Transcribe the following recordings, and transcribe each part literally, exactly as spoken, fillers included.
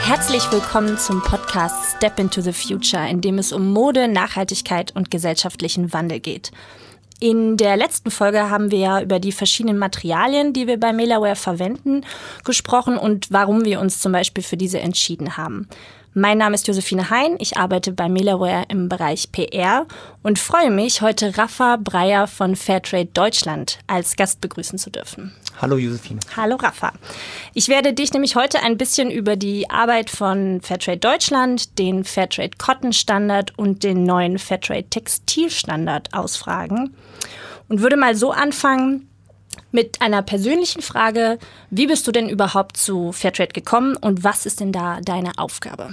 Herzlich willkommen zum Podcast Step into the Future, in dem es um Mode, Nachhaltigkeit und gesellschaftlichen Wandel geht. In der letzten Folge haben wir ja über die verschiedenen Materialien, die wir bei Melaware verwenden, gesprochen und warum wir uns zum Beispiel für diese entschieden haben. Mein Name ist Josephine Hein, ich arbeite bei Melaware im Bereich P R und freue mich, heute Rafa Breyer von Fairtrade Deutschland als Gast begrüßen zu dürfen. Hallo Josephine. Hallo Rafa. Ich werde dich nämlich heute ein bisschen über die Arbeit von Fairtrade Deutschland, den Fairtrade Cotton Standard und den neuen Fairtrade Textil Standard ausfragen und würde mal so anfangen mit einer persönlichen Frage. Wie bist du denn überhaupt zu Fairtrade gekommen und was ist denn da deine Aufgabe?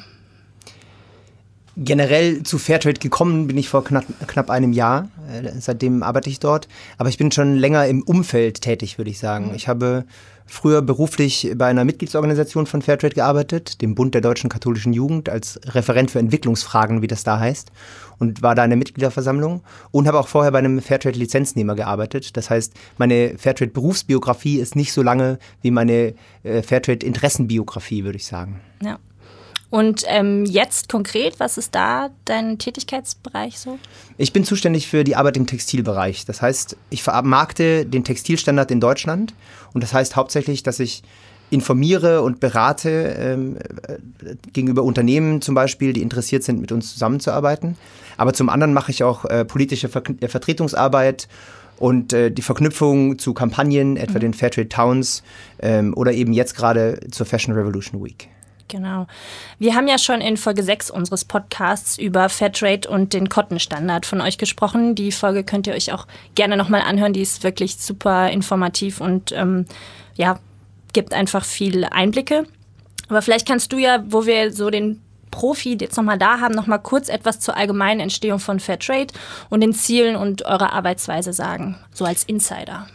Generell zu Fairtrade gekommen bin ich vor knapp, knapp einem Jahr. Seitdem arbeite ich dort. Aber ich bin schon länger im Umfeld tätig, würde ich sagen. Ich habe früher beruflich bei einer Mitgliedsorganisation von Fairtrade gearbeitet, dem Bund der Deutschen Katholischen Jugend, als Referent für Entwicklungsfragen, wie das da heißt, und war da in der Mitgliederversammlung und habe auch vorher bei einem Fairtrade-Lizenznehmer gearbeitet. Das heißt, meine Fairtrade-Berufsbiografie ist nicht so lange wie meine äh, Fairtrade-Interessenbiografie, würde ich sagen. Ja. Und ähm, jetzt konkret, was ist da dein Tätigkeitsbereich so? Ich bin zuständig für die Arbeit im Textilbereich. Das heißt, ich vermarkte den Textilstandard in Deutschland. Und das heißt hauptsächlich, dass ich informiere und berate ähm, gegenüber Unternehmen zum Beispiel, die interessiert sind, mit uns zusammenzuarbeiten. Aber zum anderen mache ich auch äh, politische Ver- Vertretungsarbeit und äh, die Verknüpfung zu Kampagnen, etwa mhm. den Fairtrade Towns ähm, oder eben jetzt gerade zur Fashion Revolution Week. Genau. Wir haben ja schon in Folge sechs unseres Podcasts über Fairtrade und den Cotton-Standard von euch gesprochen. Die Folge könnt ihr euch auch gerne nochmal anhören. Die ist wirklich super informativ und ähm, ja, gibt einfach viele Einblicke. Aber vielleicht kannst du ja, wo wir so den Profi jetzt nochmal da haben, nochmal kurz etwas zur allgemeinen Entstehung von Fairtrade und den Zielen und eurer Arbeitsweise sagen, so als Insider.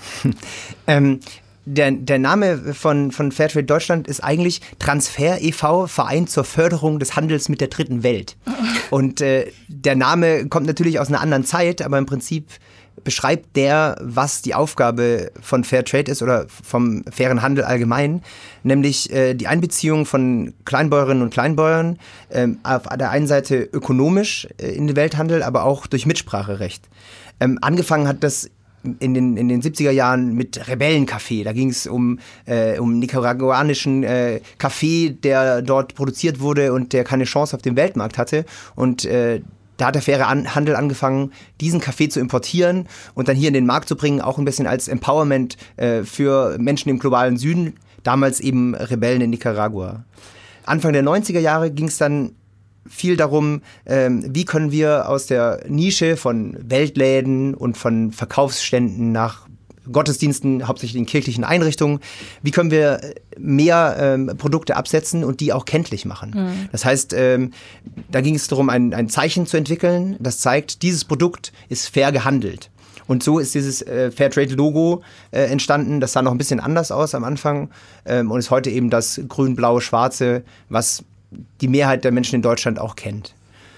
ähm Der, der Name von, von Fairtrade Deutschland ist eigentlich Transfer e V, Verein zur Förderung des Handels mit der dritten Welt. Und äh, der Name kommt natürlich aus einer anderen Zeit, aber im Prinzip beschreibt der, was die Aufgabe von Fairtrade ist oder vom fairen Handel allgemein, nämlich äh, die Einbeziehung von Kleinbäuerinnen und Kleinbauern äh, auf der einen Seite ökonomisch äh, in den Welthandel, aber auch durch Mitspracherecht. Ähm, angefangen hat das In den, in den siebziger Jahren mit Rebellenkaffee. Da ging es um, äh, um nicaraguanischen äh, Kaffee, der dort produziert wurde und der keine Chance auf dem Weltmarkt hatte. Und äh, da hat der faire An- Handel angefangen, diesen Kaffee zu importieren und dann hier in den Markt zu bringen, auch ein bisschen als Empowerment äh, für Menschen im globalen Süden, damals eben Rebellen in Nicaragua. Anfang der neunziger Jahre ging es dann viel darum, ähm, wie können wir aus der Nische von Weltläden und von Verkaufsständen nach Gottesdiensten, hauptsächlich in kirchlichen Einrichtungen, wie können wir mehr ähm, Produkte absetzen und die auch kenntlich machen. Mhm. Das heißt, ähm, da ging es darum, ein, ein Zeichen zu entwickeln, das zeigt, dieses Produkt ist fair gehandelt. Und so ist dieses äh, Fairtrade-Logo äh, entstanden. Das sah noch ein bisschen anders aus am Anfang ähm, und ist heute eben das grün-blau-schwarze, was die Mehrheit der Menschen in Deutschland auch kennt.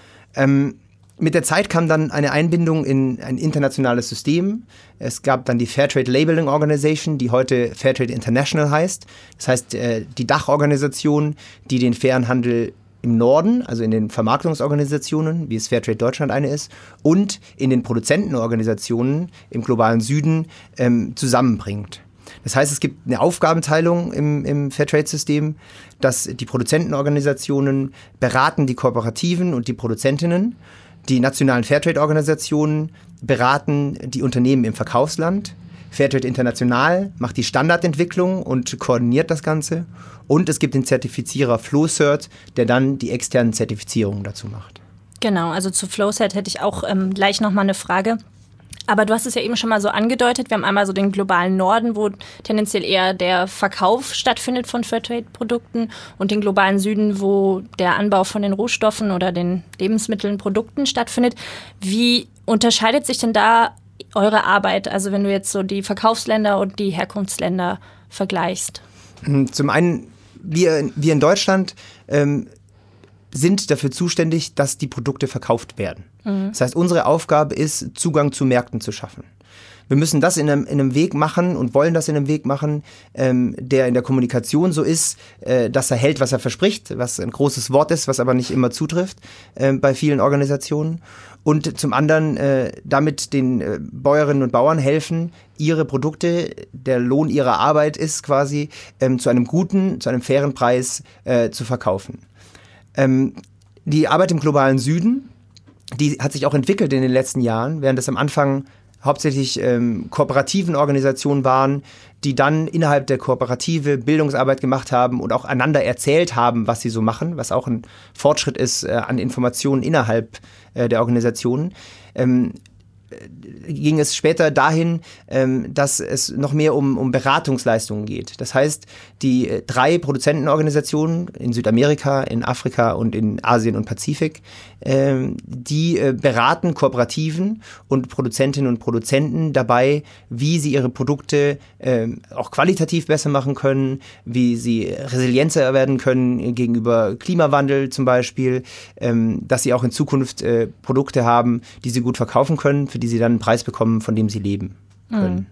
Ähm, mit der Zeit kam dann eine Einbindung in ein internationales System. Es gab dann die Fairtrade Labeling Organization, die heute Fairtrade International heißt. Das heißt, äh, die Dachorganisation, die den fairen Handel im Norden, also in den Vermarktungsorganisationen, wie es Fairtrade Deutschland eine ist, und in den Produzentenorganisationen im globalen Süden ähm, zusammenbringt. Das heißt, es gibt eine Aufgabenteilung im, im Fairtrade-System, dass die Produzentenorganisationen beraten die Kooperativen und die Produzentinnen, die nationalen Fairtrade-Organisationen beraten die Unternehmen im Verkaufsland, Fairtrade International macht die Standardentwicklung und koordiniert das Ganze und es gibt den Zertifizierer FlowCert, der dann die externen Zertifizierungen dazu macht. Genau, also zu FlowCert hätte ich auch ähm, gleich nochmal eine Frage. Aber du hast es ja eben schon mal so angedeutet, wir haben einmal so den globalen Norden, wo tendenziell eher der Verkauf stattfindet von Fairtrade-Produkten und den globalen Süden, wo der Anbau von den Rohstoffen oder den Lebensmitteln, Produkten stattfindet. Wie unterscheidet sich denn da eure Arbeit, also wenn du jetzt so die Verkaufsländer und die Herkunftsländer vergleichst? Zum einen, wir, wir in Deutschland ähm, sind dafür zuständig, dass die Produkte verkauft werden. Mhm. Das heißt, unsere Aufgabe ist, Zugang zu Märkten zu schaffen. Wir müssen das in einem, in einem Weg machen und wollen das in einem Weg machen, ähm, der in der Kommunikation so ist, äh, dass er hält, was er verspricht, was ein großes Wort ist, was aber nicht immer zutrifft äh, bei vielen Organisationen. Und zum anderen äh, damit den äh, Bäuerinnen und Bauern helfen, ihre Produkte, der Lohn ihrer Arbeit ist quasi, ähm, zu einem guten, zu einem fairen Preis äh, zu verkaufen. Ähm, die Arbeit im globalen Süden, die hat sich auch entwickelt in den letzten Jahren, während es am Anfang hauptsächlich ähm, kooperativen Organisationen waren, die dann innerhalb der Kooperative Bildungsarbeit gemacht haben und auch einander erzählt haben, was sie so machen, was auch ein Fortschritt ist äh, an Informationen innerhalb äh, der Organisationen. Ähm, ging es später dahin, ähm, dass es noch mehr um, um Beratungsleistungen geht. Das heißt, die äh, drei Produzentenorganisationen in Südamerika, in Afrika und in Asien und Pazifik, ähm, die äh, beraten Kooperativen und Produzentinnen und Produzenten dabei, wie sie ihre Produkte äh, auch qualitativ besser machen können, wie sie resilienter werden können gegenüber Klimawandel zum Beispiel, ähm, dass sie auch in Zukunft äh, Produkte haben, die sie gut verkaufen können, für die sie dann einen Preis bekommen, von dem sie leben können.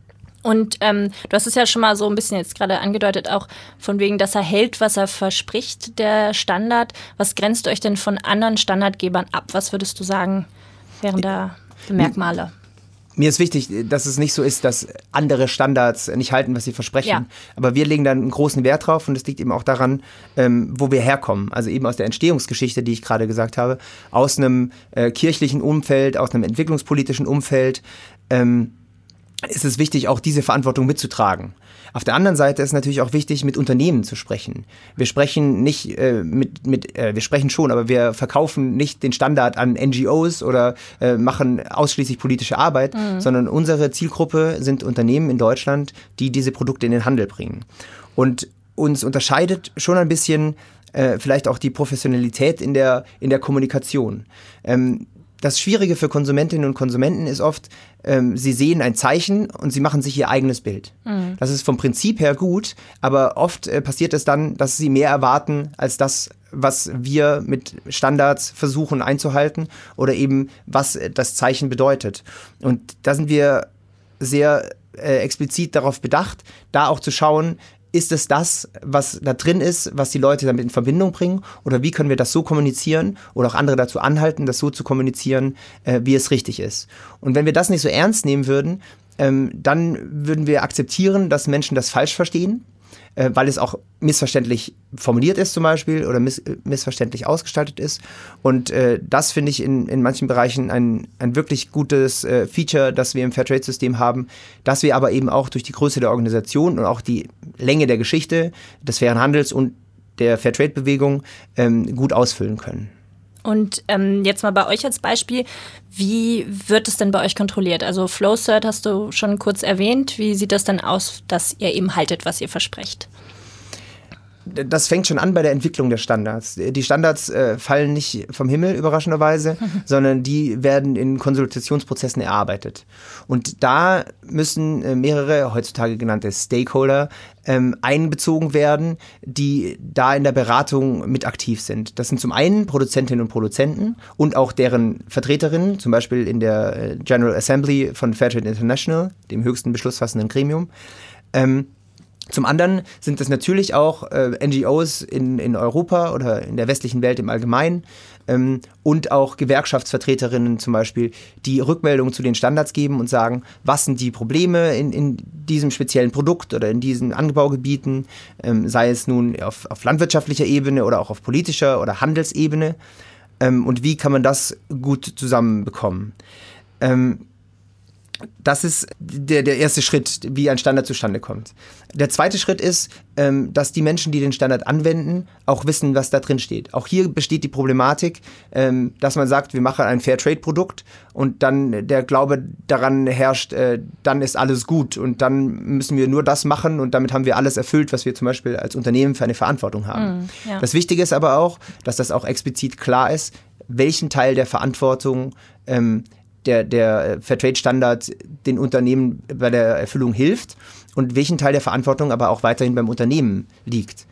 Und ähm, du hast es ja schon mal so ein bisschen jetzt gerade angedeutet, auch von wegen, dass er hält, was er verspricht, der Standard. Was grenzt euch denn von anderen Standardgebern ab? Was würdest du sagen, wären da Merkmale? Mir ist wichtig, dass es nicht so ist, dass andere Standards nicht halten, was sie versprechen. Ja. Aber wir legen da einen großen Wert drauf und das liegt eben auch daran, ähm, wo wir herkommen. Also eben aus der Entstehungsgeschichte, die ich gerade gesagt habe, aus einem äh, kirchlichen Umfeld, aus einem entwicklungspolitischen Umfeld, ähm, ist es wichtig, auch diese Verantwortung mitzutragen. Auf der anderen Seite ist es natürlich auch wichtig, mit Unternehmen zu sprechen. Wir sprechen nicht äh, mit, mit äh, wir sprechen schon, aber wir verkaufen nicht den Standard an N G Os oder äh, machen ausschließlich politische Arbeit, mhm. sondern unsere Zielgruppe sind Unternehmen in Deutschland, die diese Produkte in den Handel bringen. Und uns unterscheidet schon ein bisschen äh, vielleicht auch die Professionalität in der, in der Kommunikation. Ähm, Das Schwierige für Konsumentinnen und Konsumenten ist oft, ähm, sie sehen ein Zeichen und sie machen sich ihr eigenes Bild. Mhm. Das ist vom Prinzip her gut, aber oft äh, passiert es dann, dass sie mehr erwarten als das, was wir mit Standards versuchen einzuhalten oder eben was das Zeichen bedeutet. Und da sind wir sehr äh, explizit darauf bedacht, da auch zu schauen, ist es das, was da drin ist, was die Leute damit in Verbindung bringen? Oder wie können wir das so kommunizieren oder auch andere dazu anhalten, das so zu kommunizieren, äh, wie es richtig ist? Und wenn wir das nicht so ernst nehmen würden, ähm, dann würden wir akzeptieren, dass Menschen das falsch verstehen, äh, weil es auch missverständlich formuliert ist zum Beispiel oder miss- missverständlich ausgestaltet ist. Und äh, das finde ich in, in manchen Bereichen ein, ein wirklich gutes äh, Feature, das wir im Fairtrade-System haben, das wir aber eben auch durch die Größe der Organisation und auch die Länge der Geschichte des fairen Handels und der Fairtrade-Bewegung ähm, gut ausfüllen können. Und ähm, jetzt mal bei euch als Beispiel, wie wird es denn bei euch kontrolliert? Also Flowcert hast du schon kurz erwähnt. Wie sieht das denn aus, dass ihr eben haltet, was ihr versprecht? Das fängt schon an bei der Entwicklung der Standards. Die Standards äh, fallen nicht vom Himmel, überraschenderweise, sondern die werden in Konsultationsprozessen erarbeitet. Und da müssen äh, mehrere, heutzutage genannte Stakeholder, ähm, einbezogen werden, die da in der Beratung mit aktiv sind. Das sind zum einen Produzentinnen und Produzenten und auch deren Vertreterinnen, zum Beispiel in der General Assembly von Fairtrade International, dem höchsten beschlussfassenden Gremium. Ähm, Zum anderen sind es natürlich auch äh, N G Os in, in Europa oder in der westlichen Welt im Allgemeinen ähm, und auch Gewerkschaftsvertreterinnen zum Beispiel, die Rückmeldungen zu den Standards geben und sagen, was sind die Probleme in, in diesem speziellen Produkt oder in diesen Anbaugebieten, ähm, sei es nun auf, auf landwirtschaftlicher Ebene oder auch auf politischer oder Handelsebene, ähm, und wie kann man das gut zusammenbekommen. Ähm, Das ist der, der erste Schritt, wie ein Standard zustande kommt. Der zweite Schritt ist, ähm, dass die Menschen, die den Standard anwenden, auch wissen, was da drin steht. Auch hier besteht die Problematik, ähm, dass man sagt, wir machen ein Fairtrade-Produkt und dann der Glaube daran herrscht, äh, dann ist alles gut und dann müssen wir nur das machen und damit haben wir alles erfüllt, was wir zum Beispiel als Unternehmen für eine Verantwortung haben. Mm, ja. Das Wichtige ist aber auch, dass das auch explizit klar ist, welchen Teil der Verantwortung ähm, der, der Fairtrade-Standard den Unternehmen bei der Erfüllung hilft und welchen Teil der Verantwortung aber auch weiterhin beim Unternehmen liegt.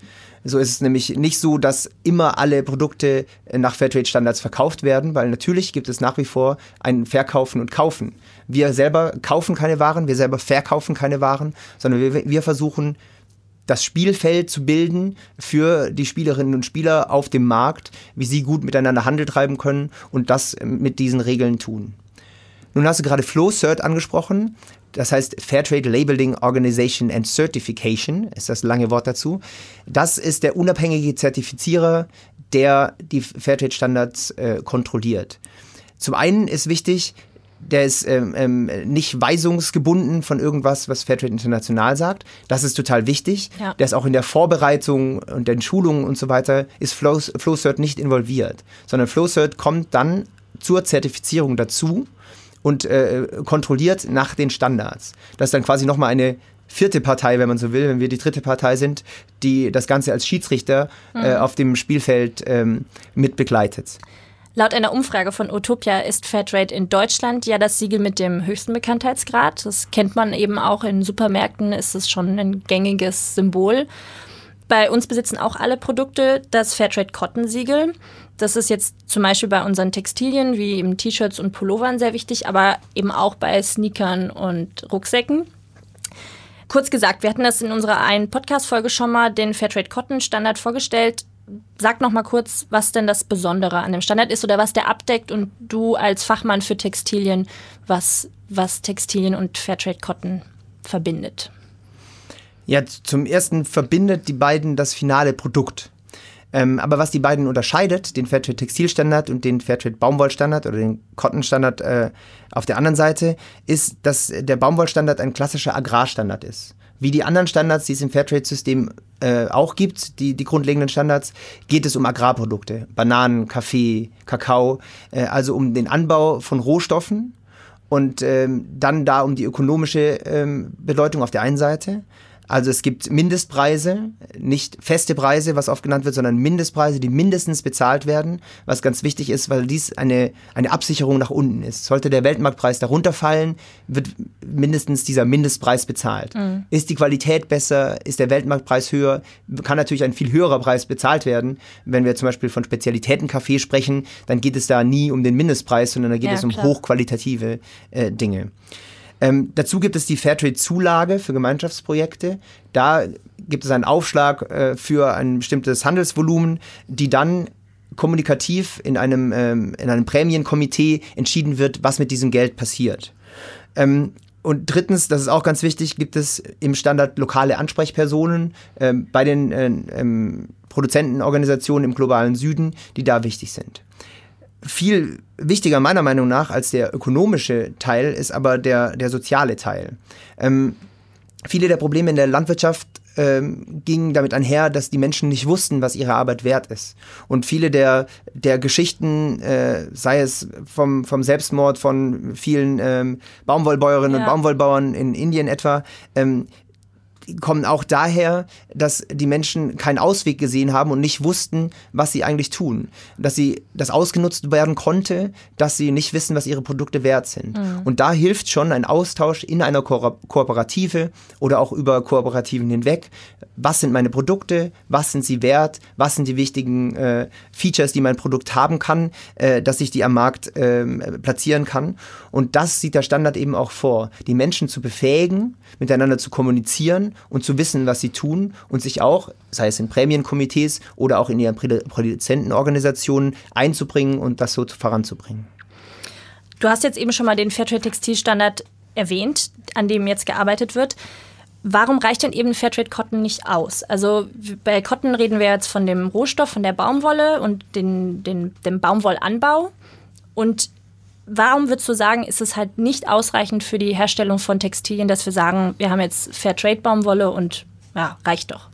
So ist es nämlich nicht so, dass immer alle Produkte nach Fairtrade-Standards verkauft werden, weil natürlich gibt es nach wie vor ein Verkaufen und Kaufen. Wir selber kaufen keine Waren, wir selber verkaufen keine Waren, sondern wir, wir versuchen, das Spielfeld zu bilden für die Spielerinnen und Spieler auf dem Markt, wie sie gut miteinander Handel treiben können und das mit diesen Regeln tun. Nun hast du gerade FlowCert angesprochen, das heißt Fairtrade Labeling Organization and Certification, ist das lange Wort dazu. Das ist der unabhängige Zertifizierer, der die Fairtrade-Standards äh, kontrolliert. Zum einen ist wichtig, der ist ähm, ähm, nicht weisungsgebunden von irgendwas, was Fairtrade International sagt. Das ist total wichtig. Ja. Der ist auch in der Vorbereitung und den Schulungen und so weiter, ist Flow, FlowCert nicht involviert. Sondern FlowCert kommt dann zur Zertifizierung dazu und äh, kontrolliert nach den Standards. Das ist dann quasi nochmal eine vierte Partei, wenn man so will, wenn wir die dritte Partei sind, die das Ganze als Schiedsrichter mhm. äh, auf dem Spielfeld ähm, mit begleitet. Laut einer Umfrage von Utopia ist Fairtrade in Deutschland ja das Siegel mit dem höchsten Bekanntheitsgrad. Das kennt man eben auch in Supermärkten, ist es schon ein gängiges Symbol. Bei uns besitzen auch alle Produkte das Fairtrade Cotton-Siegel. Das ist jetzt zum Beispiel bei unseren Textilien wie eben T-Shirts und Pullovern sehr wichtig, aber eben auch bei Sneakern und Rucksäcken. Kurz gesagt, wir hatten das in unserer einen Podcast-Folge schon mal, den Fairtrade Cotton-Standard vorgestellt. Sag noch mal kurz, was denn das Besondere an dem Standard ist oder was der abdeckt und du als Fachmann für Textilien, was, was Textilien und Fairtrade Cotton verbindet. Ja, zum Ersten verbindet die beiden das finale Produkt. Ähm, aber was die beiden unterscheidet, den Fairtrade Textilstandard und den Fairtrade Baumwollstandard oder den Cotton-Standard äh, auf der anderen Seite, ist, dass der Baumwollstandard ein klassischer Agrarstandard ist. Wie die anderen Standards, die es im Fairtrade-System äh, auch gibt, die, die grundlegenden Standards, geht es um Agrarprodukte, Bananen, Kaffee, Kakao, äh, also um den Anbau von Rohstoffen und ähm, dann da um die ökonomische ähm, Bedeutung auf der einen Seite. Also es gibt Mindestpreise, nicht feste Preise, was oft genannt wird, sondern Mindestpreise, die mindestens bezahlt werden, was ganz wichtig ist, weil dies eine, eine Absicherung nach unten ist. Sollte der Weltmarktpreis darunter fallen, wird mindestens dieser Mindestpreis bezahlt. Mhm. Ist die Qualität besser, ist der Weltmarktpreis höher, kann natürlich ein viel höherer Preis bezahlt werden. Wenn wir zum Beispiel von Spezialitätenkaffee sprechen, dann geht es da nie um den Mindestpreis, sondern da geht ja, es um klar. hochqualitative äh, Dinge. Ähm, dazu gibt es die Fairtrade-Zulage für Gemeinschaftsprojekte. Da gibt es einen Aufschlag äh, für ein bestimmtes Handelsvolumen, die dann kommunikativ in einem, ähm, in einem Prämienkomitee entschieden wird, was mit diesem Geld passiert. Ähm, und drittens, das ist auch ganz wichtig, gibt es im Standard lokale Ansprechpersonen ähm, bei den äh, ähm, Produzentenorganisationen im globalen Süden, die da wichtig sind. Viel wichtiger meiner Meinung nach als der ökonomische Teil ist aber der, der soziale Teil. Ähm, viele der Probleme in der Landwirtschaft ähm, gingen damit einher, dass die Menschen nicht wussten, was ihre Arbeit wert ist. Und viele der, der Geschichten, äh, sei es vom, vom Selbstmord von vielen ähm, Baumwollbäuerinnen ja. und Baumwollbauern in Indien etwa, ähm, kommen auch daher, dass die Menschen keinen Ausweg gesehen haben und nicht wussten, was sie eigentlich tun. Dass sie, das ausgenutzt werden konnte, dass sie nicht wissen, was ihre Produkte wert sind. Mhm. Und da hilft schon ein Austausch in einer Ko- Kooperative oder auch über Kooperativen hinweg. Was sind meine Produkte? Was sind sie wert? Was sind die wichtigen äh, Features, die mein Produkt haben kann, äh, dass ich die am Markt äh, platzieren kann? Und das sieht der Standard eben auch vor, die Menschen zu befähigen, miteinander zu kommunizieren und zu wissen, was sie tun und sich auch, sei es in Prämienkomitees oder auch in ihren Produzentenorganisationen einzubringen und das so voranzubringen. Du hast jetzt eben schon mal den Fairtrade-Textilstandard erwähnt, an dem jetzt gearbeitet wird. Warum reicht denn eben Fairtrade Cotton nicht aus? Also bei Cotton reden wir jetzt von dem Rohstoff, von der Baumwolle und den, den, dem Baumwollanbau. Und warum würdest du sagen, ist es halt nicht ausreichend für die Herstellung von Textilien, dass wir sagen, wir haben jetzt Fairtrade-Baumwolle und ja, reicht doch?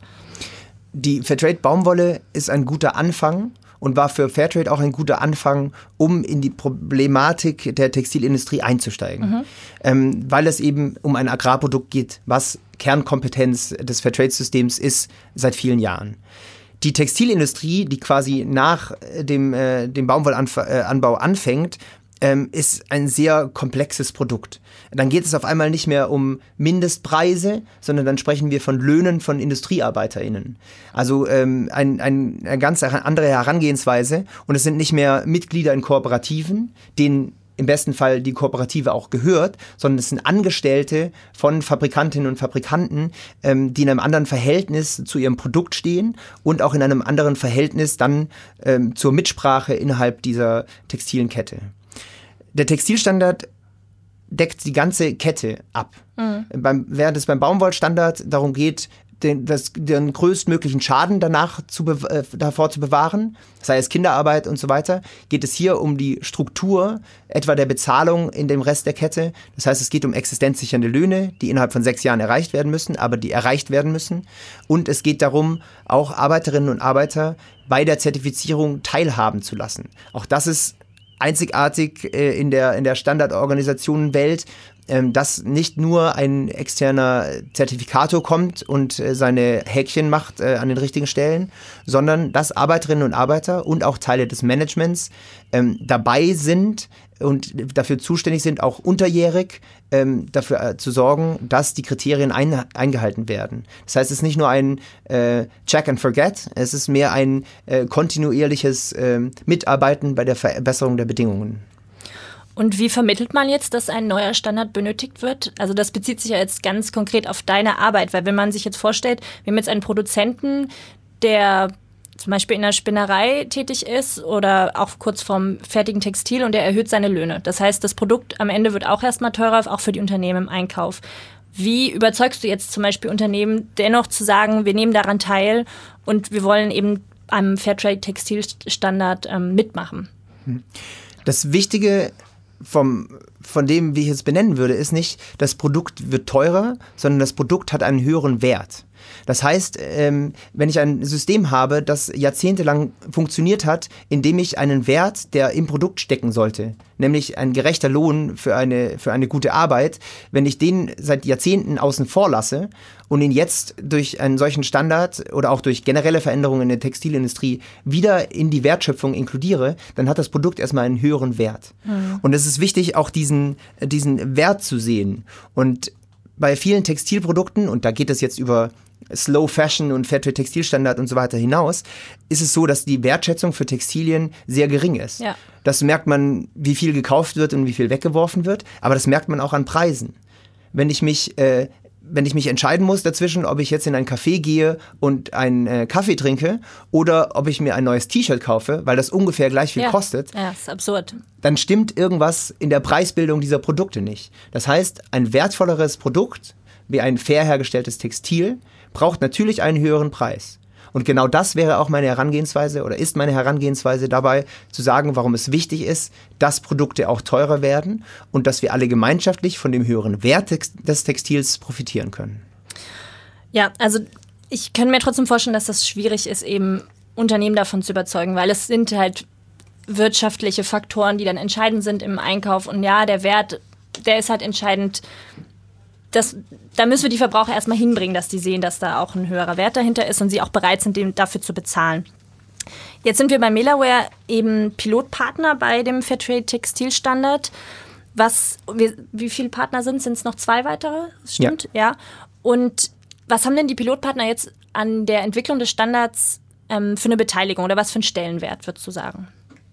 Die Fairtrade-Baumwolle ist ein guter Anfang und war für Fairtrade auch ein guter Anfang, um in die Problematik der Textilindustrie einzusteigen. Mhm. Ähm, weil es eben um ein Agrarprodukt geht, was Kernkompetenz des Fairtrade-Systems ist seit vielen Jahren. Die Textilindustrie, die quasi nach dem, äh, dem Baumwollanbau anfängt, ähm, ist ein sehr komplexes Produkt. Dann geht es auf einmal nicht mehr um Mindestpreise, sondern dann sprechen wir von Löhnen von IndustriearbeiterInnen. Also ähm, ein, ein, eine ganz andere Herangehensweise. Und es sind nicht mehr Mitglieder in Kooperativen, denen im besten Fall die Kooperative auch gehört, sondern es sind Angestellte von Fabrikantinnen und Fabrikanten, ähm, die in einem anderen Verhältnis zu ihrem Produkt stehen und auch in einem anderen Verhältnis dann ähm, zur Mitsprache innerhalb dieser textilen Kette. Der Textilstandard deckt die ganze Kette ab. Mhm. Beim, während es beim Baumwollstandard darum geht, Den, das, den größtmöglichen Schaden danach zu be- äh, davor zu bewahren, sei es Kinderarbeit und so weiter, geht es hier um die Struktur, etwa der Bezahlung in dem Rest der Kette. Das heißt, es geht um existenzsichernde Löhne, die innerhalb von sechs Jahren erreicht werden müssen, aber die erreicht werden müssen. Und es geht darum, auch Arbeiterinnen und Arbeiter bei der Zertifizierung teilhaben zu lassen. Auch das ist einzigartig äh, in der, in der Standardorganisationenwelt, dass nicht nur ein externer Zertifikator kommt und seine Häkchen macht äh, an den richtigen Stellen, sondern dass Arbeiterinnen und Arbeiter und auch Teile des Managements ähm, dabei sind und dafür zuständig sind, auch unterjährig ähm, dafür äh, zu sorgen, dass die Kriterien ein, eingehalten werden. Das heißt, es ist nicht nur ein äh, Check and Forget, es ist mehr ein äh, kontinuierliches äh, Mitarbeiten bei der Verbesserung der Bedingungen. Und wie vermittelt man jetzt, dass ein neuer Standard benötigt wird? Also das bezieht sich ja jetzt ganz konkret auf deine Arbeit, weil wenn man sich jetzt vorstellt, wir haben jetzt einen Produzenten, der zum Beispiel in der Spinnerei tätig ist oder auch kurz vorm fertigen Textil und der erhöht seine Löhne. Das heißt, das Produkt am Ende wird auch erstmal teurer, auch für die Unternehmen im Einkauf. Wie überzeugst du jetzt zum Beispiel Unternehmen dennoch zu sagen, wir nehmen daran teil und wir wollen eben am Fairtrade-Textilstandard ähm, mitmachen? Das Wichtige Vom, von dem, wie ich es benennen würde, ist nicht, das Produkt wird teurer, sondern das Produkt hat einen höheren Wert. Das heißt, ähm, wenn ich ein System habe, das jahrzehntelang funktioniert hat, indem ich einen Wert, der im Produkt stecken sollte, nämlich ein gerechter Lohn für eine, für eine gute Arbeit, wenn ich den seit Jahrzehnten außen vor lasse und ihn jetzt durch einen solchen Standard oder auch durch generelle Veränderungen in der Textilindustrie wieder in die Wertschöpfung inkludiere, dann hat das Produkt erstmal einen höheren Wert. Mhm. Und es ist wichtig, auch diesen, diesen Wert zu sehen. Und bei vielen Textilprodukten, und da geht es jetzt über Slow Fashion und Fairtrade Textilstandard und so weiter hinaus, ist es so, dass die Wertschätzung für Textilien sehr gering ist. Ja. Das merkt man, wie viel gekauft wird und wie viel weggeworfen wird, aber das merkt man auch an Preisen. Wenn ich mich, äh, wenn ich mich entscheiden muss dazwischen, ob ich jetzt in ein Café gehe und einen äh, Kaffee trinke oder ob ich mir ein neues T-Shirt kaufe, weil das ungefähr gleich viel ja. kostet, ja, ist absurd. Dann stimmt irgendwas in der Preisbildung dieser Produkte nicht. Das heißt, ein wertvolleres Produkt, wie ein fair hergestelltes Textil, braucht natürlich einen höheren Preis. Und genau das wäre auch meine Herangehensweise oder ist meine Herangehensweise dabei, zu sagen, warum es wichtig ist, dass Produkte auch teurer werden und dass wir alle gemeinschaftlich von dem höheren Wert des Textils profitieren können. Ja, also ich kann mir trotzdem vorstellen, dass das schwierig ist, eben Unternehmen davon zu überzeugen, weil es sind halt wirtschaftliche Faktoren, die dann entscheidend sind im Einkauf. Und ja, der Wert, der ist halt entscheidend. Das, da müssen wir die Verbraucher erstmal hinbringen, dass die sehen, dass da auch ein höherer Wert dahinter ist und sie auch bereit sind, dem dafür zu bezahlen. Jetzt sind wir bei Melaware eben Pilotpartner bei dem Fairtrade Textilstandard. Was, wie, wie viele Partner sind es? Sind es noch zwei weitere? Stimmt? Ja. ja. Und was haben denn die Pilotpartner jetzt an der Entwicklung des Standards ähm, für eine Beteiligung oder was für einen Stellenwert, würdest du sagen?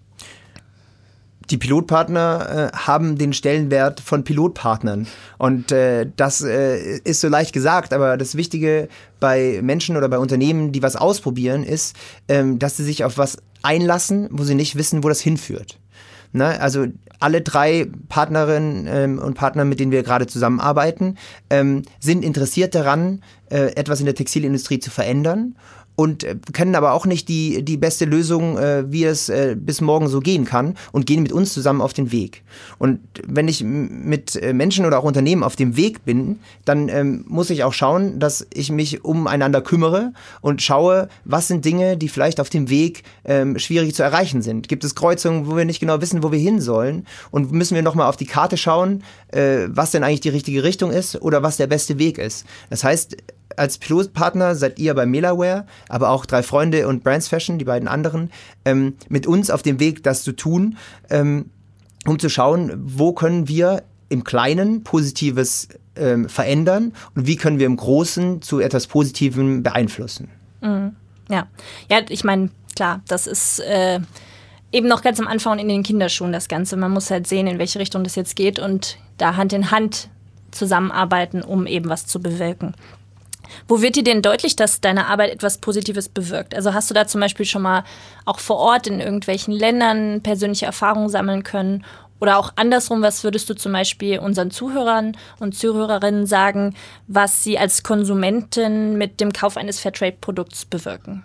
Die Pilotpartner äh, haben den Stellenwert von Pilotpartnern. Und äh, das äh, ist so leicht gesagt, aber das Wichtige bei Menschen oder bei Unternehmen, die was ausprobieren, ist, ähm, dass sie sich auf was einlassen, wo sie nicht wissen, wo das hinführt. Ne? Also alle drei Partnerinnen ähm, und Partner, mit denen wir gerade zusammenarbeiten, ähm, sind interessiert daran, äh, etwas in der Textilindustrie zu verändern. Und kennen aber auch nicht die, die beste Lösung, äh, wie es äh, bis morgen so gehen kann und gehen mit uns zusammen auf den Weg. Und wenn ich m- mit äh, Menschen oder auch Unternehmen auf dem Weg bin, dann ähm, muss ich auch schauen, dass ich mich umeinander kümmere und schaue, was sind Dinge, die vielleicht auf dem Weg ähm, schwierig zu erreichen sind. Gibt es Kreuzungen, wo wir nicht genau wissen, wo wir hin sollen? Und müssen wir nochmal auf die Karte schauen, äh, was denn eigentlich die richtige Richtung ist oder was der beste Weg ist. Das heißt, als Pilotpartner seid ihr bei Melaware, aber auch Drei Freunde und Brands Fashion, die beiden anderen, ähm, mit uns auf dem Weg, das zu tun. Ähm, um zu schauen, wo können wir im Kleinen Positives ähm, verändern und wie können wir im Großen zu etwas Positivem beeinflussen. Mhm. Ja, ja, ich meine, klar, das ist äh, eben noch ganz am Anfang in den Kinderschuhen das Ganze. Man muss halt sehen, in welche Richtung das jetzt geht und da Hand in Hand zusammenarbeiten, um eben was zu bewirken. Wo wird dir denn deutlich, dass deine Arbeit etwas Positives bewirkt? Also hast du da zum Beispiel schon mal auch vor Ort in irgendwelchen Ländern persönliche Erfahrungen sammeln können? Oder auch andersrum, was würdest du zum Beispiel unseren Zuhörern und Zuhörerinnen sagen, was sie als Konsumentin mit dem Kauf eines Fairtrade-Produkts bewirken?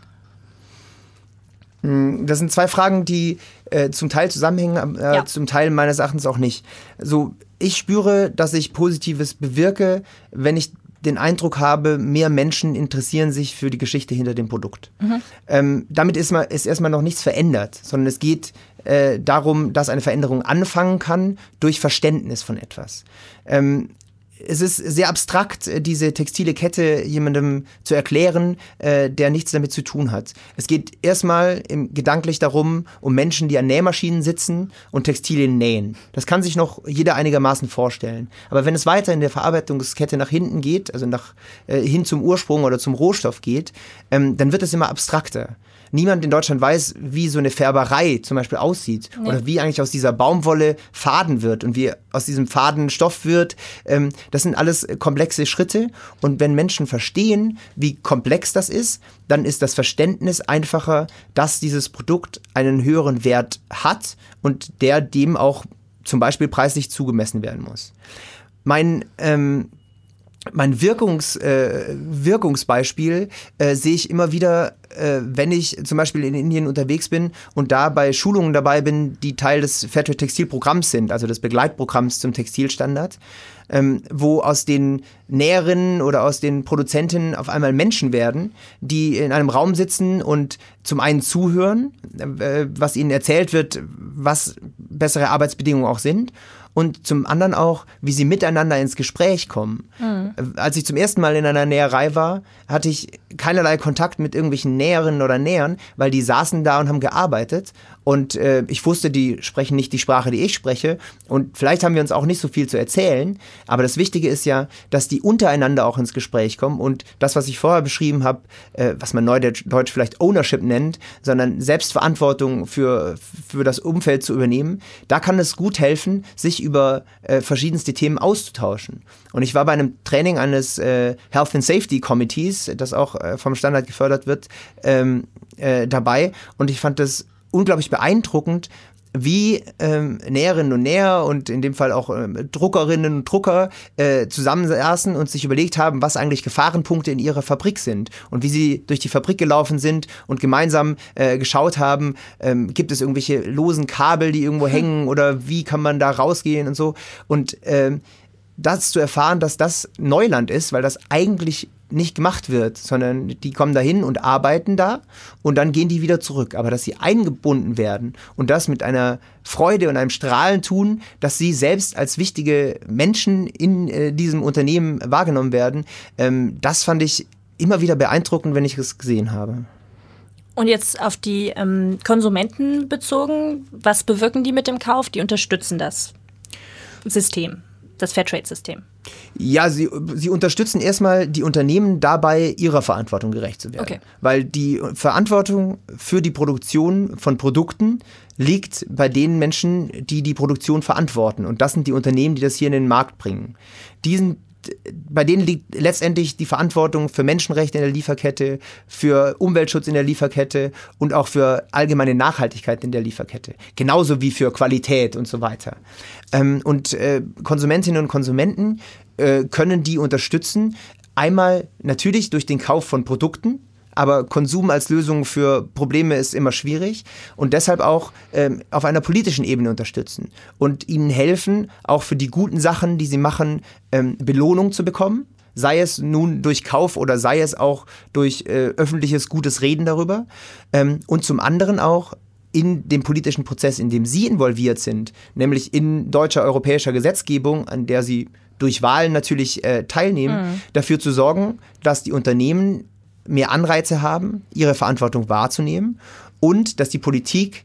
Das sind zwei Fragen, die äh, zum Teil zusammenhängen, äh, ja. zum Teil meines Erachtens auch nicht. Also ich spüre, dass ich Positives bewirke, wenn ich den Eindruck habe, mehr Menschen interessieren sich für die Geschichte hinter dem Produkt. Mhm. Ähm, damit ist, mal, ist erstmal noch nichts verändert, sondern es geht äh, darum, dass eine Veränderung anfangen kann durch Verständnis von etwas. Ähm, Es ist sehr abstrakt, diese textile Kette jemandem zu erklären, äh, der nichts damit zu tun hat. Es geht erstmal im, gedanklich darum, um Menschen, die an Nähmaschinen sitzen und Textilien nähen. Das kann sich noch jeder einigermaßen vorstellen. Aber wenn es weiter in der Verarbeitungskette nach hinten geht, also nach, äh, hin zum Ursprung oder zum Rohstoff geht, ähm, dann wird es immer abstrakter. Niemand in Deutschland weiß, wie so eine Färberei zum Beispiel aussieht nee. oder wie eigentlich aus dieser Baumwolle Faden wird und wie aus diesem Faden Stoff wird. Ähm, das sind alles komplexe Schritte und wenn Menschen verstehen, wie komplex das ist, dann ist das Verständnis einfacher, dass dieses Produkt einen höheren Wert hat und der dem auch zum Beispiel preislich zugemessen werden muss. Mein ähm, Mein Wirkungs, äh, Wirkungsbeispiel äh, sehe ich immer wieder, äh, wenn ich zum Beispiel in Indien unterwegs bin und da bei Schulungen dabei bin, die Teil des Fairtrade Textilprogramms sind, also des Begleitprogramms zum Textilstandard, ähm, wo aus den Näherinnen oder aus den Produzentinnen auf einmal Menschen werden, die in einem Raum sitzen und zum einen zuhören, äh, was ihnen erzählt wird, was bessere Arbeitsbedingungen auch sind, und zum anderen auch, wie sie miteinander ins Gespräch kommen. Mhm. Als ich zum ersten Mal in einer Näherei war, hatte ich keinerlei Kontakt mit irgendwelchen Näherinnen oder Nähern, weil die saßen da und haben gearbeitet. Und äh, ich wusste, die sprechen nicht die Sprache, die ich spreche. Und vielleicht haben wir uns auch nicht so viel zu erzählen. Aber das Wichtige ist ja, dass die untereinander auch ins Gespräch kommen. Und das, was ich vorher beschrieben habe, äh, was man neudeutsch vielleicht Ownership nennt, sondern Selbstverantwortung für, für das Umfeld zu übernehmen, da kann es gut helfen, sich über äh, verschiedenste Themen auszutauschen. Und ich war bei einem Training eines äh, Health and Safety Committees, das auch äh, vom Standard gefördert wird, ähm, äh, dabei. Und ich fand das unglaublich beeindruckend, wie ähm, Näherinnen und Näher und in dem Fall auch ähm, Druckerinnen und Drucker äh, zusammensaßen und sich überlegt haben, was eigentlich Gefahrenpunkte in ihrer Fabrik sind und wie sie durch die Fabrik gelaufen sind und gemeinsam äh, geschaut haben, ähm, gibt es irgendwelche losen Kabel, die irgendwo hängen oder wie kann man da rausgehen und so. Und ähm, das zu erfahren, dass das Neuland ist, weil das eigentlich nicht gemacht wird, sondern die kommen dahin und arbeiten da und dann gehen die wieder zurück. Aber dass sie eingebunden werden und das mit einer Freude und einem Strahlen tun, dass sie selbst als wichtige Menschen in äh, diesem Unternehmen wahrgenommen werden, ähm, das fand ich immer wieder beeindruckend, wenn ich es gesehen habe. Und jetzt auf die ähm, Konsumenten bezogen, was bewirken die mit dem Kauf? Die unterstützen das System, das Fairtrade-System. Ja, sie, sie unterstützen erstmal die Unternehmen dabei, ihrer Verantwortung gerecht zu werden. Okay. Weil die Verantwortung für die Produktion von Produkten liegt bei den Menschen, die die Produktion verantworten. Und das sind die Unternehmen, die das hier in den Markt bringen. Die sind Bei denen liegt letztendlich die Verantwortung für Menschenrechte in der Lieferkette, für Umweltschutz in der Lieferkette und auch für allgemeine Nachhaltigkeit in der Lieferkette. Genauso wie für Qualität und so weiter. Ähm, und äh, Konsumentinnen und Konsumenten äh, können die unterstützen. Einmal natürlich durch den Kauf von Produkten, aber Konsum als Lösung für Probleme ist immer schwierig und deshalb auch ähm, auf einer politischen Ebene unterstützen und ihnen helfen, auch für die guten Sachen, die sie machen, ähm, Belohnung zu bekommen, sei es nun durch Kauf oder sei es auch durch äh, öffentliches gutes Reden darüber, ähm, und zum anderen auch in dem politischen Prozess, in dem sie involviert sind, nämlich in deutscher, europäischer Gesetzgebung, an der sie durch Wahlen natürlich äh, teilnehmen, mhm. dafür zu sorgen, dass die Unternehmen mehr Anreize haben, ihre Verantwortung wahrzunehmen und dass die Politik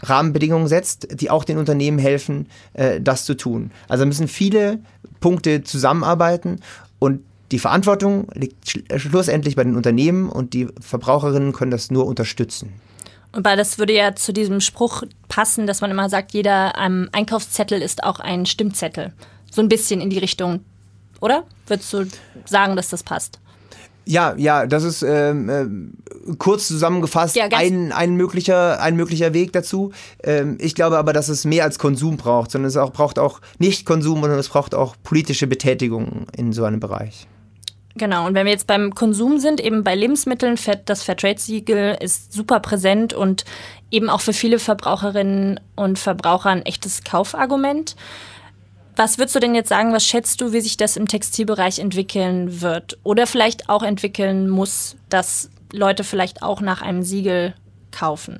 Rahmenbedingungen setzt, die auch den Unternehmen helfen, äh, das zu tun. Also müssen viele Punkte zusammenarbeiten und die Verantwortung liegt sch- schlussendlich bei den Unternehmen und die Verbraucherinnen können das nur unterstützen. Aber das würde ja zu diesem Spruch passen, dass man immer sagt, jeder ähm, Einkaufszettel ist auch ein Stimmzettel. So ein bisschen in die Richtung, oder? Würdest du sagen, dass das passt? Ja, ja, das ist ähm, äh, kurz zusammengefasst Ja, ein, ein, möglicher, ein möglicher Weg dazu. Ähm, ich glaube aber, dass es mehr als Konsum braucht, sondern es auch, braucht auch nicht Konsum, sondern es braucht auch politische Betätigung in so einem Bereich. Genau, und wenn wir jetzt beim Konsum sind, eben bei Lebensmitteln, das Fairtrade-Siegel ist super präsent und eben auch für viele Verbraucherinnen und Verbraucher ein echtes Kaufargument. Was würdest du denn jetzt sagen, was schätzt du, wie sich das im Textilbereich entwickeln wird? Oder vielleicht auch entwickeln muss, dass Leute vielleicht auch nach einem Siegel kaufen?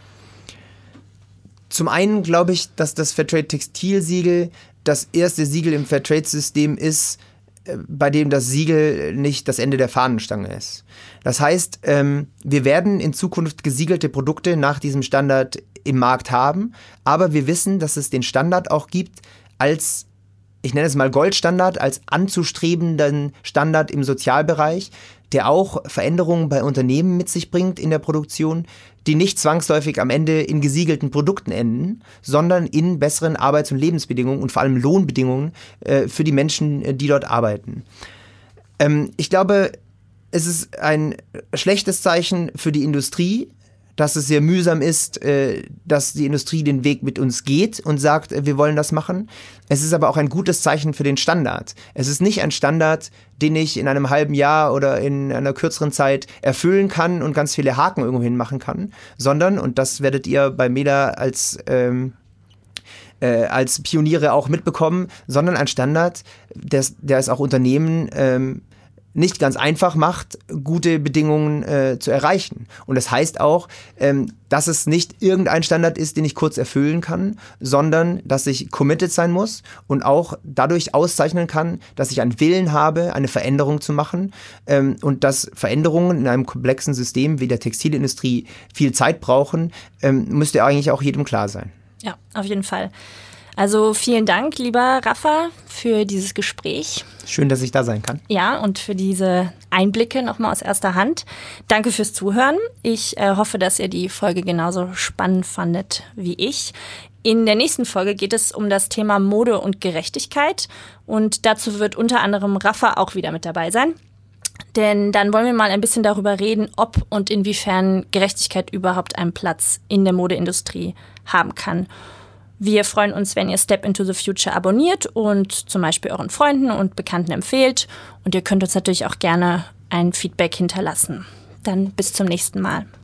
Zum einen glaube ich, dass das Fairtrade-Textilsiegel das erste Siegel im Fairtrade-System ist, bei dem das Siegel nicht das Ende der Fahnenstange ist. Das heißt, ähm, wir werden in Zukunft gesiegelte Produkte nach diesem Standard im Markt haben, aber wir wissen, dass es den Standard auch gibt als, ich nenne es mal Goldstandard, als anzustrebenden Standard im Sozialbereich, der auch Veränderungen bei Unternehmen mit sich bringt in der Produktion, die nicht zwangsläufig am Ende in gesiegelten Produkten enden, sondern in besseren Arbeits- und Lebensbedingungen und vor allem Lohnbedingungen äh, für die Menschen, die dort arbeiten. Ähm, ich glaube, es ist ein schlechtes Zeichen für die Industrie, dass es sehr mühsam ist, äh, dass die Industrie den Weg mit uns geht und sagt, äh, wir wollen das machen. Es ist aber auch ein gutes Zeichen für den Standard. Es ist nicht ein Standard, den ich in einem halben Jahr oder in einer kürzeren Zeit erfüllen kann und ganz viele Haken irgendwo hin machen kann, sondern, und das werdet ihr bei MEDA als ähm, äh, als Pioniere auch mitbekommen, sondern ein Standard, der, der es auch Unternehmen ähm, nicht ganz einfach macht, gute Bedingungen äh, zu erreichen. Und das heißt auch, ähm, dass es nicht irgendein Standard ist, den ich kurz erfüllen kann, sondern dass ich committed sein muss und auch dadurch auszeichnen kann, dass ich einen Willen habe, eine Veränderung zu machen ähm, und dass Veränderungen in einem komplexen System wie der Textilindustrie viel Zeit brauchen, ähm, müsste eigentlich auch jedem klar sein. Ja, auf jeden Fall. Also vielen Dank, lieber Rafa, für dieses Gespräch. Schön, dass ich da sein kann. Ja, und für diese Einblicke nochmal aus erster Hand. Danke fürs Zuhören. Ich äh, hoffe, dass ihr die Folge genauso spannend fandet wie ich. In der nächsten Folge geht es um das Thema Mode und Gerechtigkeit. Und dazu wird unter anderem Rafa auch wieder mit dabei sein. Denn dann wollen wir mal ein bisschen darüber reden, ob und inwiefern Gerechtigkeit überhaupt einen Platz in der Modeindustrie haben kann. Wir freuen uns, wenn ihr Step into the Future abonniert und zum Beispiel euren Freunden und Bekannten empfehlt. Und ihr könnt uns natürlich auch gerne ein Feedback hinterlassen. Dann bis zum nächsten Mal.